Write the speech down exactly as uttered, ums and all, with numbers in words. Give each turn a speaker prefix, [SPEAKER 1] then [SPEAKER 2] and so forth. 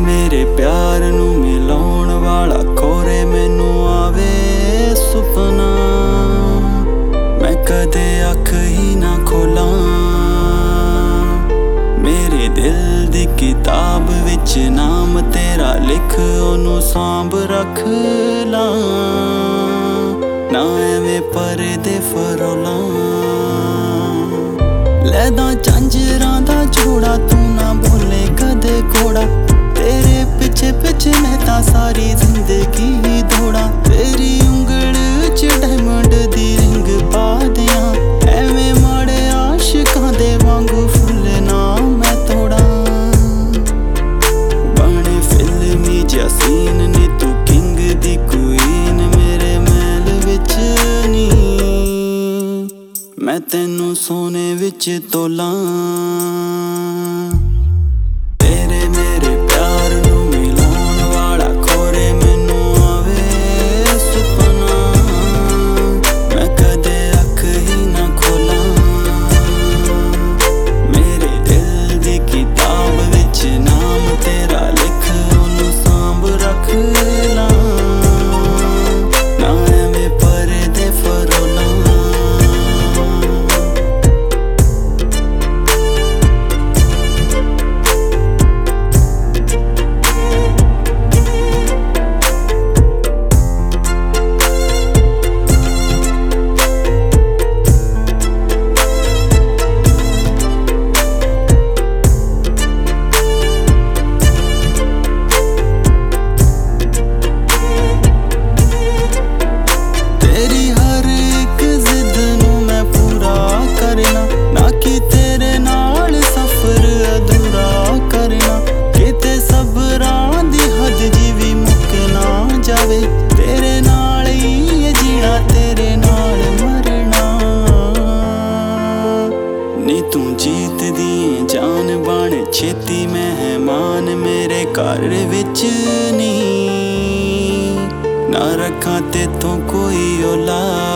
[SPEAKER 1] मेरे प्यार नू मिलाउण वाला कोरे मैनू आवे सुपना। मैं कदे अख ही ना खोलां, मेरे दिल दी किताब विच नाम तेरा लिख ओनू सांभ रख ला। ना एवें परदे फरोलां, लैदा झांजरां दा जोड़ा तू ना बोले कदे घोड़ा। तेरे पिछे पिछे मैं तां सारी जिंदगी दौड़ा। तेरी उंगल च डायमंड दी रिंग पा दियां, एवें माड़े आशिकां दे वांगू फुल ना मैं तोड़ा। बने फिल्मी जिहा सीन ने तू किंग दी क्वीन मेरे महल विच नी। मैं तैनू सोने विच तोलां। तू जीत दी जान बन छेती मेहमान मेरे घर विच नी। ना रखां तेथों कोई औलाद,